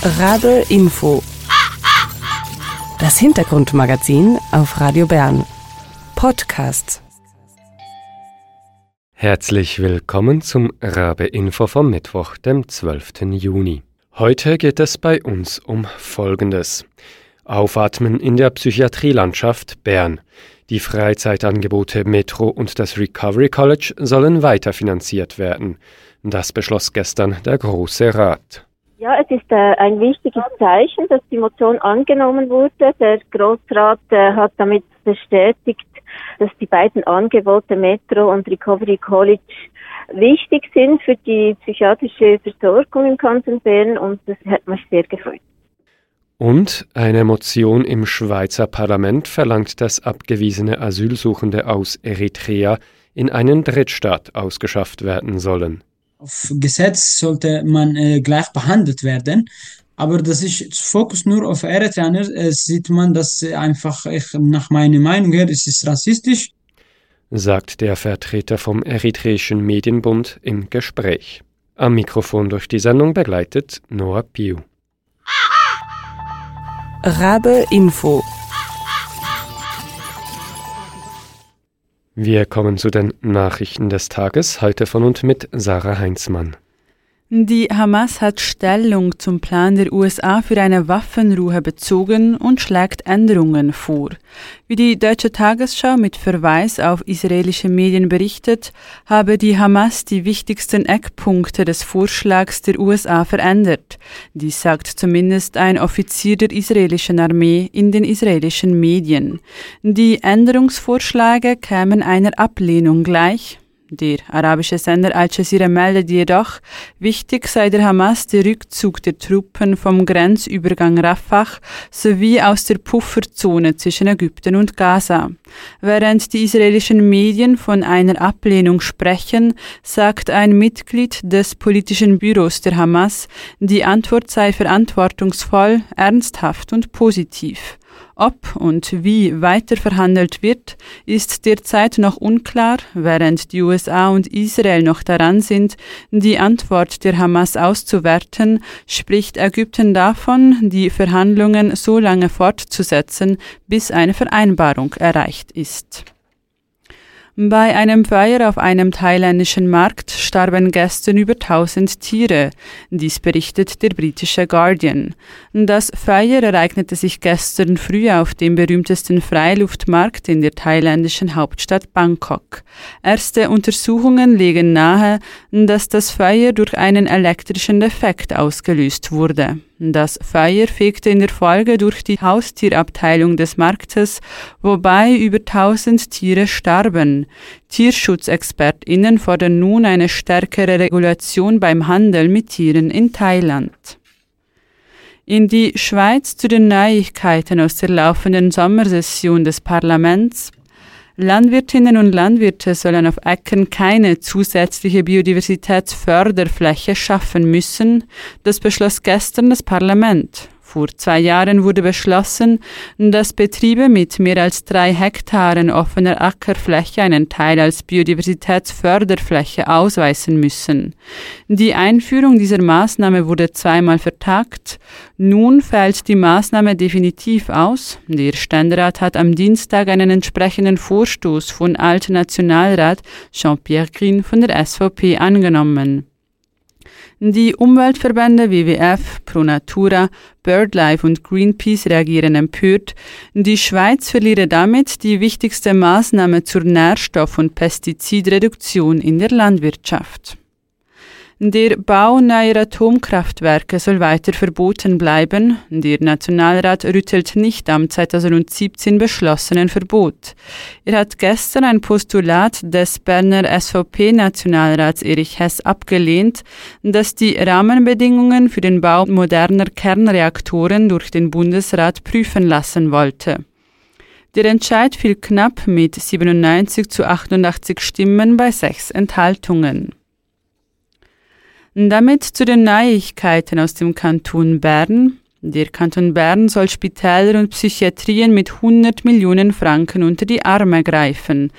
Rabe Info. Das Hintergrundmagazin auf Radio Bern. Podcast. Herzlich willkommen zum Rabe Info vom Mittwoch, dem 12. Juni. Heute geht es bei uns um Folgendes. Aufatmen in der Psychiatrielandschaft Bern. Die Freizeitangebote Metro und das Recovery College sollen weiterfinanziert werden. Das beschloss gestern der Große Rat. Ja, es ist ein wichtiges Zeichen, dass die Motion angenommen wurde. Der Grossrat hat damit bestätigt, dass die beiden Angebote Metro und Recovery College wichtig sind für die psychiatrische Versorgung im Kanton Bern, und das hat mich sehr gefreut. Und eine Motion im Schweizer Parlament verlangt, dass abgewiesene Asylsuchende aus Eritrea in einen Drittstaat ausgeschafft werden sollen. Auf Gesetz sollte man gleich behandelt werden, aber das ist Fokus nur auf Eritreer. Sieht man, dass einfach, nach meiner Meinung her, ist es rassistisch, sagt der Vertreter vom Eritreischen Medienbund im Gespräch. Am Mikrofon durch die Sendung begleitet Noah Piu. Rabe Info. Wir kommen zu den Nachrichten des Tages, heute von und mit Sarah Heinzmann. Die Hamas hat Stellung zum Plan der USA für eine Waffenruhe bezogen und schlägt Änderungen vor. Wie die Deutsche Tagesschau mit Verweis auf israelische Medien berichtet, habe die Hamas die wichtigsten Eckpunkte des Vorschlags der USA verändert. Dies sagt zumindest ein Offizier der israelischen Armee in den israelischen Medien. Die Änderungsvorschläge kämen einer Ablehnung gleich. Der arabische Sender Al Jazeera meldet jedoch, wichtig sei der Hamas der Rückzug der Truppen vom Grenzübergang Rafah sowie aus der Pufferzone zwischen Ägypten und Gaza. Während die israelischen Medien von einer Ablehnung sprechen, sagt ein Mitglied des politischen Büros der Hamas, die Antwort sei verantwortungsvoll, ernsthaft und positiv. Ob und wie weiter verhandelt wird, ist derzeit noch unklar, während die USA und Israel noch daran sind, die Antwort der Hamas auszuwerten, spricht Ägypten davon, die Verhandlungen so lange fortzusetzen, bis eine Vereinbarung erreicht ist. Bei einem Feuer auf einem thailändischen Markt starben gestern über 1000 Tiere. Dies berichtet der britische Guardian. Das Feuer ereignete sich gestern früh auf dem berühmtesten Freiluftmarkt in der thailändischen Hauptstadt Bangkok. Erste Untersuchungen legen nahe, dass das Feuer durch einen elektrischen Defekt ausgelöst wurde. Das Feuer fegte in der Folge durch die Haustierabteilung des Marktes, wobei über 1000 Tiere starben. TierschutzexpertInnen fordern nun eine stärkere Regulation beim Handel mit Tieren in Thailand. In die Schweiz zu den Neuigkeiten aus der laufenden Sommersession des Parlaments. Landwirtinnen und Landwirte sollen auf Äckern keine zusätzliche Biodiversitätsförderfläche schaffen müssen. Das beschloss gestern das Parlament. Vor 2 Jahren wurde beschlossen, dass Betriebe mit mehr als 3 Hektaren offener Ackerfläche einen Teil als Biodiversitätsförderfläche ausweisen müssen. Die Einführung dieser Maßnahme wurde 2-mal vertagt. Nun fällt die Maßnahme definitiv aus. Der Ständerat hat am Dienstag einen entsprechenden Vorstoß von Altnationalrat Jean-Pierre Green von der SVP angenommen. Die Umweltverbände WWF, Pro Natura, BirdLife und Greenpeace reagieren empört. Die Schweiz verliere damit die wichtigste Maßnahme zur Nährstoff- und Pestizidreduktion in der Landwirtschaft. Der Bau neuer Atomkraftwerke soll weiter verboten bleiben. Der Nationalrat rüttelt nicht am 2017 beschlossenen Verbot. Er hat gestern ein Postulat des Berner SVP-Nationalrats Erich Hess abgelehnt, das die Rahmenbedingungen für den Bau moderner Kernreaktoren durch den Bundesrat prüfen lassen wollte. Der Entscheid fiel knapp mit 97 zu 88 Stimmen bei 6 Enthaltungen. Damit zu den Neuigkeiten aus dem Kanton Bern. Der Kanton Bern soll Spitäler und Psychiatrien mit 100 Millionen Franken unter die Arme greifen.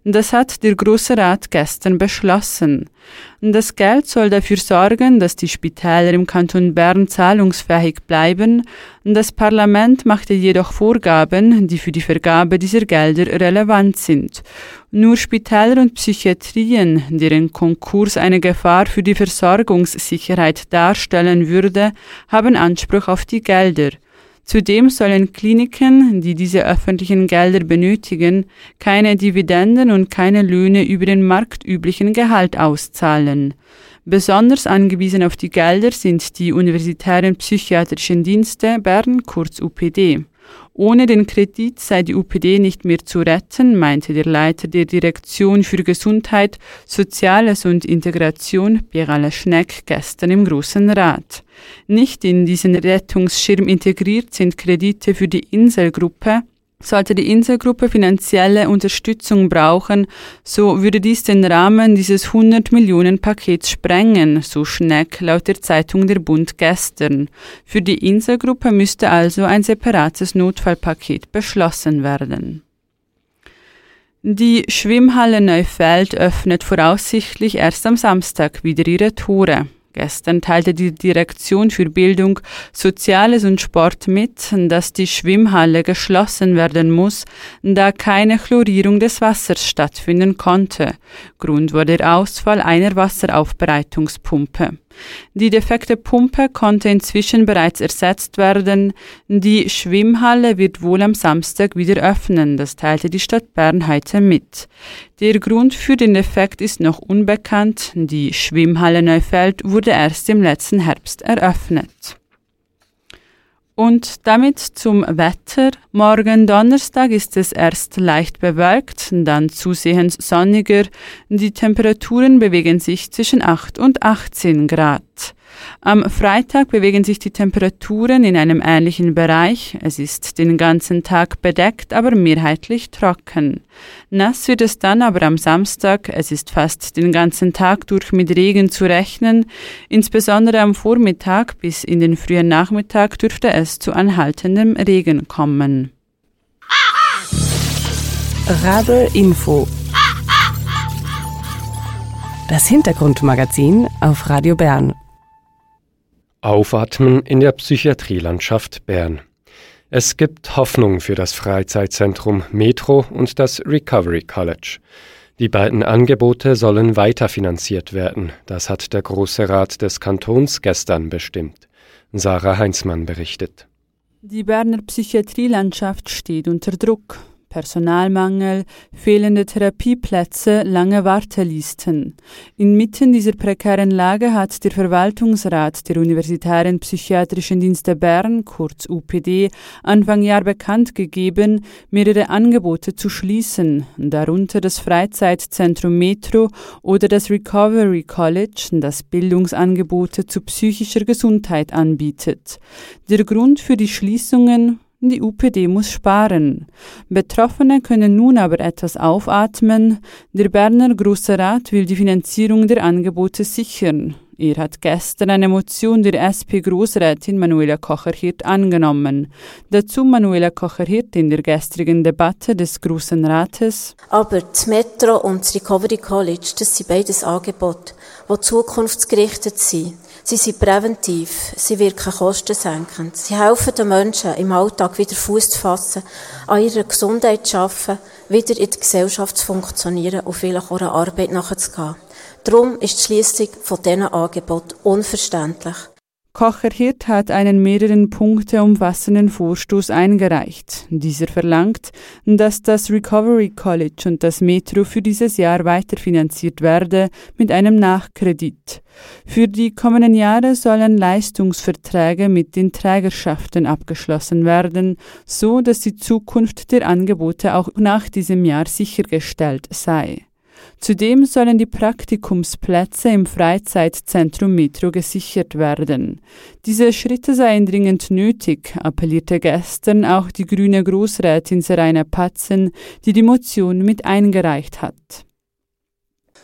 Das hat der Grosse Rat gestern beschlossen. Das Geld soll dafür sorgen, dass die Spitäler im Kanton Bern zahlungsfähig bleiben. Das Parlament machte jedoch Vorgaben, die für die Vergabe dieser Gelder relevant sind. Nur Spitäler und Psychiatrien, deren Konkurs eine Gefahr für die Versorgungssicherheit darstellen würde, haben Anspruch auf die Gelder. Zudem sollen Kliniken, die diese öffentlichen Gelder benötigen, keine Dividenden und keine Löhne über den marktüblichen Gehalt auszahlen. Besonders angewiesen auf die Gelder sind die universitären psychiatrischen Dienste Bern, kurz UPD. Ohne den Kredit sei die UPD nicht mehr zu retten, meinte der Leiter der Direktion für Gesundheit, Soziales und Integration, Pierre-Alain Schneck, gestern im Grossen Rat. Nicht in diesen Rettungsschirm integriert sind Kredite für die Inselgruppe. Sollte die Inselgruppe finanzielle Unterstützung brauchen, so würde dies den Rahmen dieses 100-Millionen-Pakets sprengen, so Schneck laut der Zeitung Der Bund gestern. Für die Inselgruppe müsste also ein separates Notfallpaket beschlossen werden. Die Schwimmhalle Neufeld öffnet voraussichtlich erst am Samstag wieder ihre Tore. Gestern teilte die Direktion für Bildung, Soziales und Sport mit, dass die Schwimmhalle geschlossen werden muss, da keine Chlorierung des Wassers stattfinden konnte. Grund war der Ausfall einer Wasseraufbereitungspumpe. Die defekte Pumpe konnte inzwischen bereits ersetzt werden. Die Schwimmhalle wird wohl am Samstag wieder öffnen, das teilte die Stadt Bern heute mit. Der Grund für den Defekt ist noch unbekannt. Die Schwimmhalle Neufeld wurde erst im letzten Herbst eröffnet. Und damit zum Wetter. Morgen Donnerstag ist es erst leicht bewölkt, dann zusehends sonniger. Die Temperaturen bewegen sich zwischen 8 und 18 Grad. Am Freitag bewegen sich die Temperaturen in einem ähnlichen Bereich. Es ist den ganzen Tag bedeckt, aber mehrheitlich trocken. Nass wird es dann aber am Samstag. Es ist fast den ganzen Tag durch mit Regen zu rechnen. Insbesondere am Vormittag bis in den frühen Nachmittag dürfte es zu anhaltendem Regen kommen. Rabe Info. Das Hintergrundmagazin auf Radio Bern. Aufatmen in der Psychiatrielandschaft Bern. Es gibt Hoffnung für das Freizeitzentrum Metro und das Recovery College. Die beiden Angebote sollen weiterfinanziert werden. Das hat der Grosse Rat des Kantons gestern bestimmt. Sarah Heinzmann berichtet. Die Berner Psychiatrielandschaft steht unter Druck. Personalmangel, fehlende Therapieplätze, lange Wartelisten. Inmitten dieser prekären Lage hat der Verwaltungsrat der Universitären Psychiatrischen Dienste Bern, kurz UPD, Anfang Jahr bekannt gegeben, mehrere Angebote zu schließen, darunter das Freizeitzentrum Metro oder das Recovery College, das Bildungsangebote zu psychischer Gesundheit anbietet. Der Grund für die Schließungen: die UPD muss sparen. Betroffene können nun aber etwas aufatmen. Der Berner Grosse Rat will die Finanzierung der Angebote sichern. Er hat gestern eine Motion der SP-Grossrätin Manuela Kocher-Hirt angenommen. Dazu Manuela Kocher-Hirt in der gestrigen Debatte des Grossen Rates. Aber das Metro und das Recovery College, das sind beides Angebote, die zukunftsgerichtet sind. Sie sind präventiv, sie wirken kostensenkend. Sie helfen den Menschen, im Alltag wieder Fuß zu fassen, an ihrer Gesundheit zu arbeiten, wieder in der Gesellschaft zu funktionieren und vielleicht auch einer Arbeit nachzugehen. Darum ist die Schliessung von diesen Angeboten unverständlich. Kocher-Hirt hat einen mehreren Punkte umfassenden Vorstoß eingereicht. Dieser verlangt, dass das Recovery College und das Metro für dieses Jahr weiterfinanziert werde mit einem Nachkredit. Für die kommenden Jahre sollen Leistungsverträge mit den Trägerschaften abgeschlossen werden, so dass die Zukunft der Angebote auch nach diesem Jahr sichergestellt sei. Zudem sollen die Praktikumsplätze im Freizeitzentrum Metro gesichert werden. Diese Schritte seien dringend nötig, appellierte gestern auch die grüne Grossrätin Seraina Patzen, die die Motion mit eingereicht hat.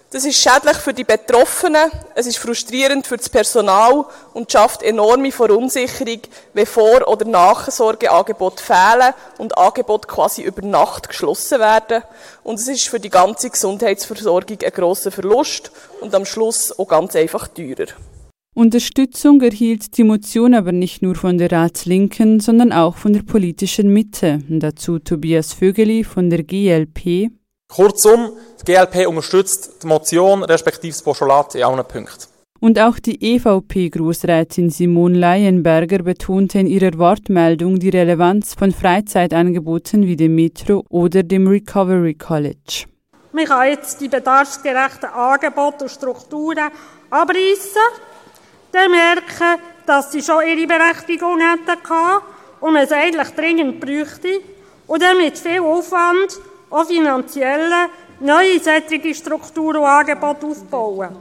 Das ist schädlich für die Betroffenen, es ist frustrierend für das Personal und schafft enorme Verunsicherung, wenn Vor- oder Nachsorgeangebote fehlen und Angebote quasi über Nacht geschlossen werden. Und es ist für die ganze Gesundheitsversorgung ein grosser Verlust und am Schluss auch ganz einfach teurer. Unterstützung erhielt die Motion aber nicht nur von der Ratslinken, sondern auch von der politischen Mitte. Dazu Tobias Vögeli von der GLP. Kurzum, die GLP unterstützt die Motion respektive das Postulat in allen Punkten. Und auch die EVP-Grossrätin Simone Laienberger betonte in ihrer Wortmeldung die Relevanz von Freizeitangeboten wie dem Metro oder dem Recovery College. Man kann jetzt die bedarfsgerechten Angebote und Strukturen abreißen, dann merken, dass sie schon ihre Berechtigung hätten gehabt und man es eigentlich dringend bräuchte und dann mit viel Aufwand auch finanzielle, neue solche Strukturen und Angebote aufbauen.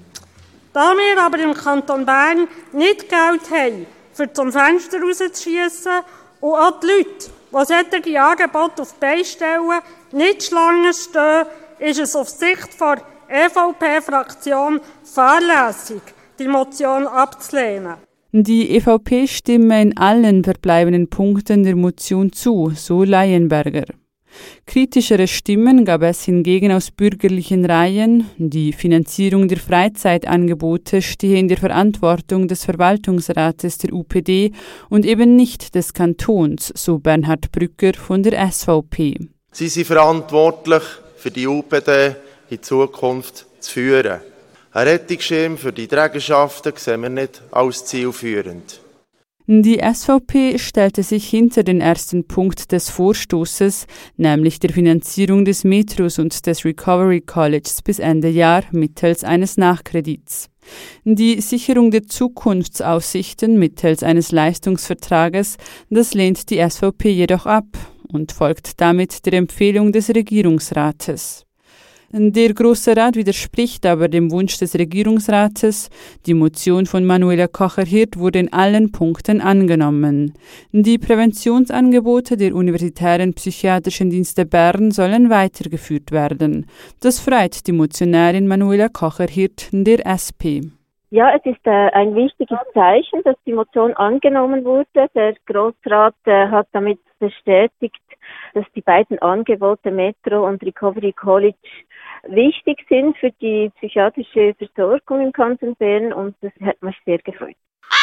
Da wir aber im Kanton Bern nicht Geld haben, für zum Fenster rauszuschiessen und auch die Leute, die solche Angebote auf die Beine stellen, nicht Schlangen stehen, ist es auf Sicht der EVP-Fraktion fahrlässig, die Motion abzulehnen. Die EVP stimme in allen verbleibenden Punkten der Motion zu, so Laienberger. Kritischere Stimmen gab es hingegen aus bürgerlichen Reihen. Die Finanzierung der Freizeitangebote stehe in der Verantwortung des Verwaltungsrates der UPD und eben nicht des Kantons, so Bernhard Brücker von der SVP. Sie sind verantwortlich, für die UPD in Zukunft zu führen. Ein Rettungsschirm für die Trägerschaften sehen wir nicht als zielführend. Die SVP stellte sich hinter den ersten Punkt des Vorstoßes, nämlich der Finanzierung des Metros und des Recovery Colleges bis Ende Jahr mittels eines Nachkredits. Die Sicherung der Zukunftsaussichten mittels eines Leistungsvertrages, das lehnt die SVP jedoch ab und folgt damit der Empfehlung des Regierungsrates. Der Grosse Rat widerspricht aber dem Wunsch des Regierungsrates. Die Motion von Manuela Kocher-Hirt wurde in allen Punkten angenommen. Die Präventionsangebote der Universitären Psychiatrischen Dienste Bern sollen weitergeführt werden. Das freut die Motionärin Manuela Kocher-Hirt der SP. Ja, es ist ein wichtiges Zeichen, dass die Motion angenommen wurde. Der Grossrat hat damit bestätigt, dass die beiden Angebote Metro und Recovery College wichtig sind für die psychiatrische Versorgung im Kanton Bern und das hat mich sehr gefreut.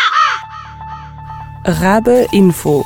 Rabe Info.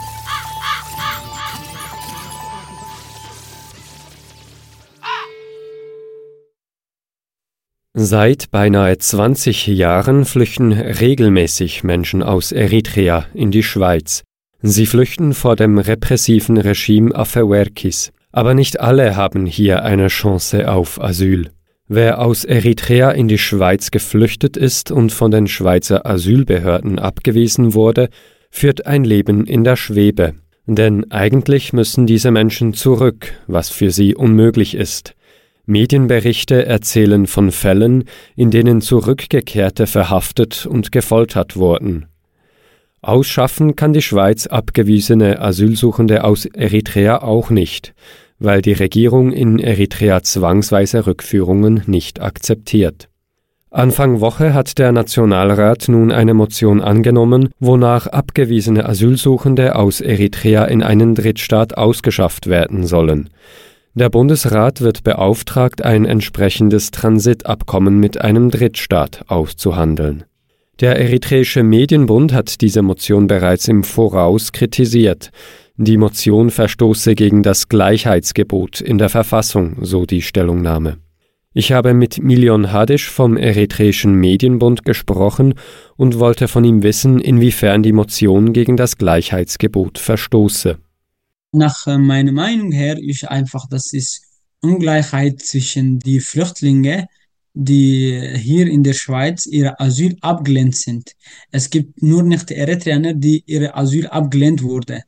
Seit beinahe 20 Jahren flüchten regelmäßig Menschen aus Eritrea in die Schweiz. Sie flüchten vor dem repressiven Regime Afewerkis. Aber nicht alle haben hier eine Chance auf Asyl. Wer aus Eritrea in die Schweiz geflüchtet ist und von den Schweizer Asylbehörden abgewiesen wurde, führt ein Leben in der Schwebe. Denn eigentlich müssen diese Menschen zurück, was für sie unmöglich ist. Medienberichte erzählen von Fällen, in denen Zurückgekehrte verhaftet und gefoltert wurden. Ausschaffen kann die Schweiz abgewiesene Asylsuchende aus Eritrea auch nicht, weil die Regierung in Eritrea zwangsweise Rückführungen nicht akzeptiert. Anfang Woche hat der Nationalrat nun eine Motion angenommen, wonach abgewiesene Asylsuchende aus Eritrea in einen Drittstaat ausgeschafft werden sollen. Der Bundesrat wird beauftragt, ein entsprechendes Transitabkommen mit einem Drittstaat auszuhandeln. Der Eritreische Medienbund hat diese Motion bereits im Voraus kritisiert. Die Motion verstoße gegen das Gleichheitsgebot in der Verfassung, so die Stellungnahme. Ich habe mit Milion Hadisch vom Eritreischen Medienbund gesprochen und wollte von ihm wissen, inwiefern die Motion gegen das Gleichheitsgebot verstoße. Nach meiner Meinung her ist einfach, das ist Ungleichheit zwischen die Flüchtlinge, die hier in der Schweiz ihre Asyl abgelehnt sind. Es gibt nur nicht Eritreer, die ihre Asyl abgelehnt wurden.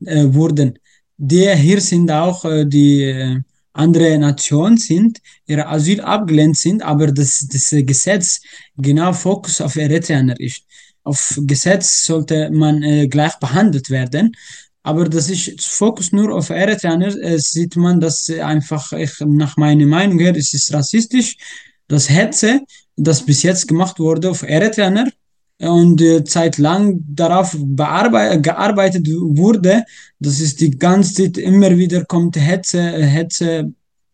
Die hier sind auch die andere Nationen sind, ihre Asyl abgelehnt sind, aber das Gesetz genau Fokus auf Eritreer ist. Auf Gesetz sollte man gleich behandelt werden. Aber das ist Fokus nur auf Eritreer. Sieht man, dass einfach, nach meiner Meinung her, es ist rassistisch. das Hetze, das bis jetzt gemacht wurde auf Eritreer und zeitlang darauf gearbeitet wurde, das ist die ganze Zeit immer wieder kommt Hetze,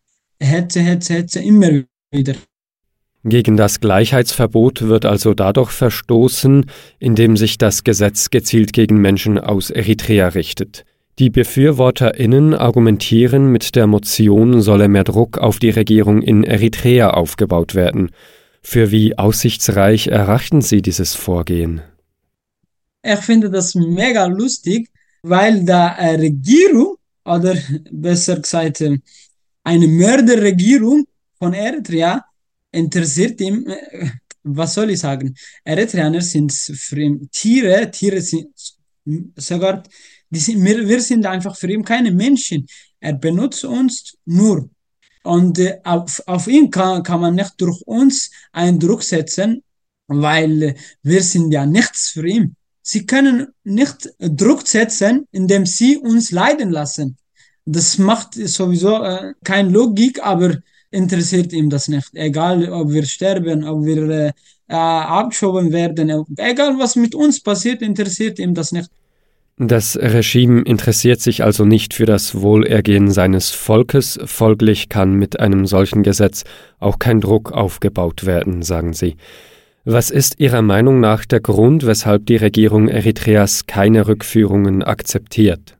immer wieder. Gegen das Gleichheitsverbot wird also dadurch verstoßen, indem sich das Gesetz gezielt gegen Menschen aus Eritrea richtet. Die BefürworterInnen argumentieren, mit der Motion solle mehr Druck auf die Regierung in Eritrea aufgebaut werden. Für wie aussichtsreich erachten Sie dieses Vorgehen? Ich finde das mega lustig, weil die Regierung, oder besser gesagt eine Mörderregierung von Eritrea, interessiert ihm, was soll ich sagen? Eritreaner sind Tiere sind sogar, wir sind einfach für ihn keine Menschen. Er benutzt uns nur. Und auf ihn kann man nicht durch uns einen Druck setzen, weil wir sind ja nichts für ihn. Sie können nicht Druck setzen, indem sie uns leiden lassen. Das macht sowieso keine Logik, aber interessiert ihm das nicht. Egal, ob wir sterben, ob wir abgeschoben werden, egal was mit uns passiert, interessiert ihm das nicht. Das Regime interessiert sich also nicht für das Wohlergehen seines Volkes, folglich kann mit einem solchen Gesetz auch kein Druck aufgebaut werden, sagen Sie. Was ist Ihrer Meinung nach der Grund, weshalb die Regierung Eritreas keine Rückführungen akzeptiert?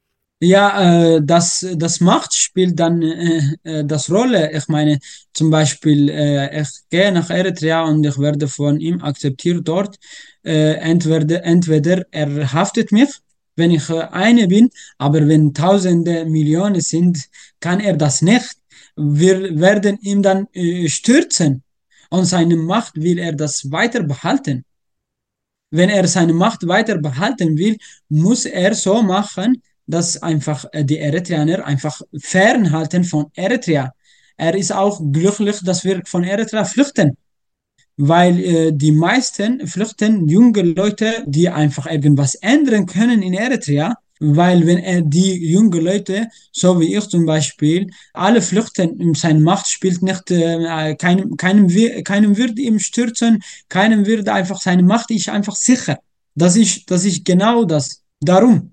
Ja, das Macht spielt dann das Rolle. Ich meine, zum Beispiel, ich gehe nach Eritrea und ich werde von ihm akzeptiert dort. Entweder er haftet mich, wenn ich eine bin, aber wenn Tausende, Millionen sind, kann er das nicht. Wir werden ihn dann stürzen und seine Macht will er das weiter behalten. Wenn er seine Macht weiter behalten will, muss er so machen, dass einfach die Eritreer einfach fernhalten von Eritrea. Er ist auch glücklich, dass wir von Eritrea flüchten, weil die meisten flüchten junge Leute, die einfach irgendwas ändern können in Eritrea, weil wenn die jungen Leute, so wie ich zum Beispiel, alle flüchten, seine Macht spielt nicht, keinem wird ihm stürzen, keinem wird einfach, seine Macht ist einfach sicher. Das ist genau das. Darum.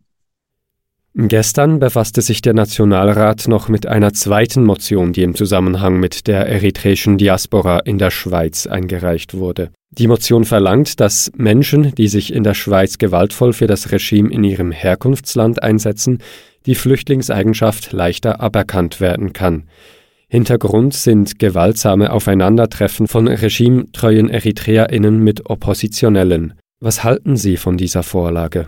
Gestern befasste sich der Nationalrat noch mit einer zweiten Motion, die im Zusammenhang mit der eritreischen Diaspora in der Schweiz eingereicht wurde. Die Motion verlangt, dass Menschen, die sich in der Schweiz gewaltvoll für das Regime in ihrem Herkunftsland einsetzen, die Flüchtlingseigenschaft leichter aberkannt werden kann. Hintergrund sind gewaltsame Aufeinandertreffen von regimetreuen EritreerInnen mit Oppositionellen. Was halten Sie von dieser Vorlage?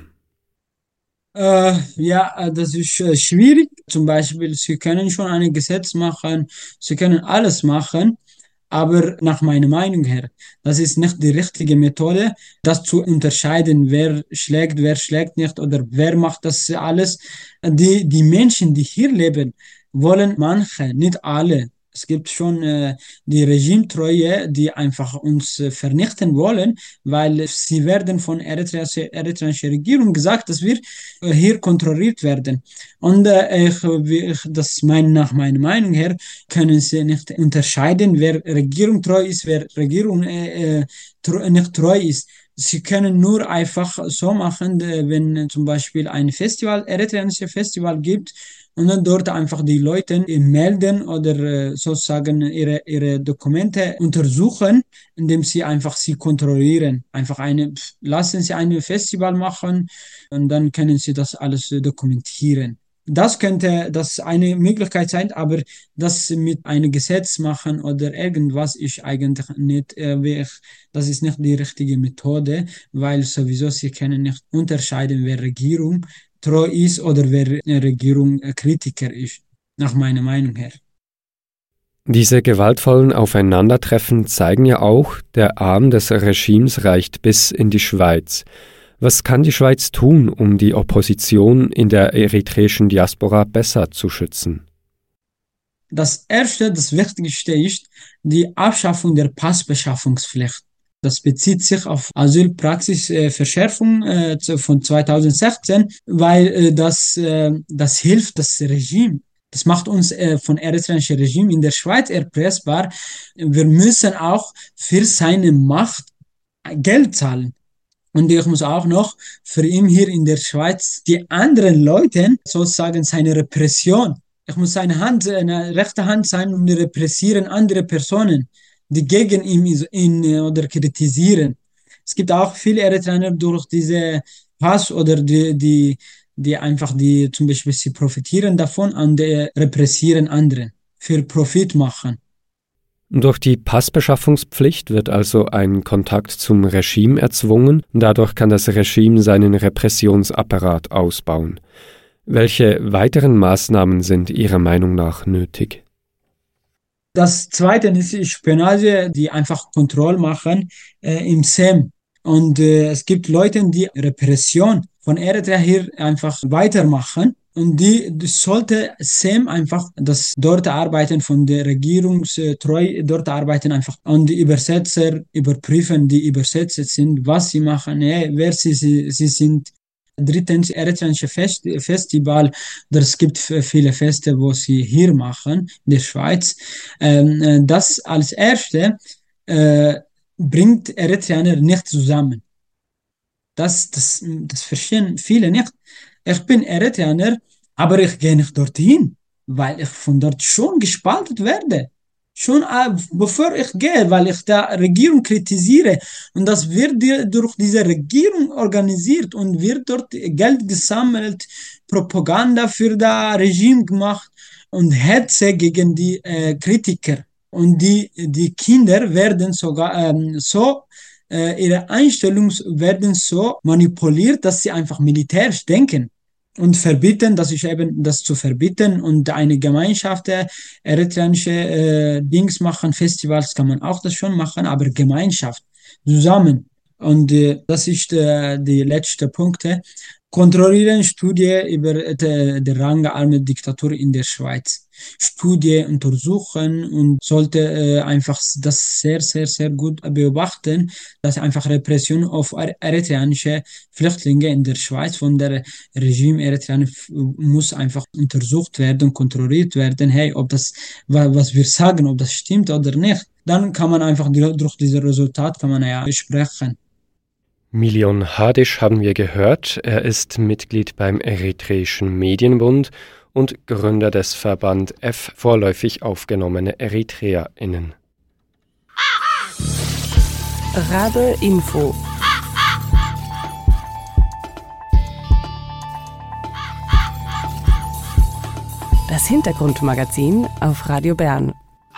Ja, das ist schwierig. Zum Beispiel, Sie können schon ein Gesetz machen, Sie können alles machen, aber nach meiner Meinung her, das ist nicht die richtige Methode, das zu unterscheiden, wer schlägt nicht oder wer macht das alles. Die Menschen, die hier leben, wollen manche, nicht alle. Es gibt schon die Regimetreue, die einfach uns vernichten wollen, weil sie werden von eritreischer Regierung gesagt, dass wir hier kontrolliert werden. Und das nach meiner Meinung her können sie nicht unterscheiden, wer Regierung treu ist, wer Regierung nicht treu ist. Sie können nur einfach so machen, wenn zum Beispiel ein Festival, eritreanisches Festival gibt, und dann dort einfach die Leute melden oder sozusagen ihre Dokumente untersuchen, indem sie einfach sie kontrollieren. Lassen sie ein Festival machen und dann können sie das alles dokumentieren. Das könnte eine Möglichkeit sein, aber das mit einem Gesetz machen oder irgendwas ist eigentlich nicht, das ist nicht die richtige Methode, weil sowieso sie können nicht unterscheiden, wer Regierung treu ist oder wer Regierung Kritiker ist, nach meiner Meinung her. Diese gewaltvollen Aufeinandertreffen zeigen ja auch, der Arm des Regimes reicht bis in die Schweiz. Was kann die Schweiz tun, um die Opposition in der eritreischen Diaspora besser zu schützen? Das Wichtigste ist die Abschaffung der Passbeschaffungspflicht. Das bezieht sich auf Asylpraxisverschärfung von 2016, weil das hilft das Regime. Das macht uns von eritreanischen Regime in der Schweiz erpressbar. Wir müssen auch für seine Macht Geld zahlen. Und ich muss auch noch für ihn hier in der Schweiz die anderen Leute sozusagen seine Repression. Ich muss seine rechte Hand sein und repressieren andere Personen, die gegen ihn oder kritisieren. Es gibt auch viele Eritreer durch diese Hass oder die zum Beispiel sie profitieren davon und repressieren anderen für Profit machen. Durch die Passbeschaffungspflicht wird also ein Kontakt zum Regime erzwungen. Dadurch kann das Regime seinen Repressionsapparat ausbauen. Welche weiteren Maßnahmen sind Ihrer Meinung nach nötig? Das Zweite ist Spionage, die einfach Kontrolle machen im SEM. Und es gibt Leute, die Repression von Eritrea hier einfach weitermachen. Und die sollte SEM einfach das dort arbeiten von der Regierungstreu, dort arbeiten einfach und die Übersetzer überprüfen, die Übersetzer sind, was sie machen, wer sie sind. Drittens, eritreanische Festival. Es gibt viele Feste, wo sie hier machen, in der Schweiz. Das als Erste bringt Eritreaner nicht zusammen. Das verstehen viele nicht. Ich bin Eritreaner, aber ich gehe nicht dorthin, weil ich von dort schon gespalten werde. Schon bevor ich gehe, weil ich die Regierung kritisiere. Und das wird durch diese Regierung organisiert und wird dort Geld gesammelt, Propaganda für das Regime gemacht und Hetze gegen die Kritiker. Und die Kinder werden sogar ihre Einstellungen werden so manipuliert, dass sie einfach militärisch denken. Und verbieten, das ist eben das zu verbieten und eine Gemeinschaft, eritreanische Dings machen, Festivals kann man auch das schon machen, aber Gemeinschaft zusammen. Und das ist die letzte Punkte. Kontrollieren Studie über die rangarme Diktatur in der Schweiz. Studie untersuchen und sollte einfach das sehr, sehr, sehr gut beobachten, dass einfach Repression auf eritreanische Flüchtlinge in der Schweiz von der Regime Eritreaner muss einfach untersucht werden, kontrolliert werden, hey, ob das, was wir sagen, ob das stimmt oder nicht. Dann kann man einfach durch dieses Resultat kann man ja sprechen. Milion Hadisch haben wir gehört. Er ist Mitglied beim Eritreischen Medienbund und Gründer des Verband F vorläufig aufgenommene EritreerInnen. Rabe Info. Das Hintergrundmagazin auf Radio Bern.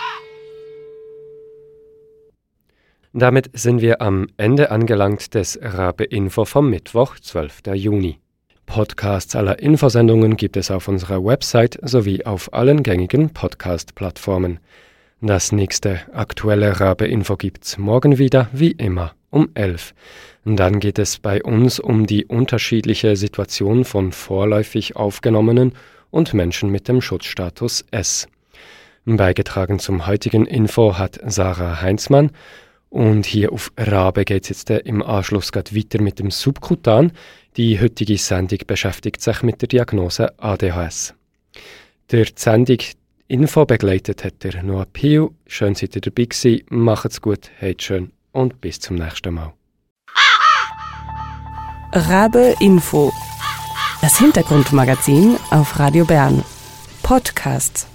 Damit sind wir am Ende angelangt des Rabe Info vom Mittwoch, 12. Juni. Podcasts aller Infosendungen gibt es auf unserer Website sowie auf allen gängigen Podcast-Plattformen. Das nächste aktuelle Rabe Info gibt's morgen wieder, wie immer, um 11. Dann geht es bei uns um die unterschiedliche Situation von vorläufig Aufgenommenen und Menschen mit dem Schutzstatus S. Beigetragen zum heutigen Info hat Sarah Heinzmann. Und hier auf Rabe geht es jetzt im Anschluss gerade weiter mit dem Subkutan. Die heutige Sendung beschäftigt sich mit der Diagnose ADHS. Der Sendung Info begleitet hat der Noah Piu. Schön, seid ihr dabei gewesen. Macht's gut, habt schön und bis zum nächsten Mal. Rabe Info. Das Hintergrundmagazin auf Radio Bern. Podcasts.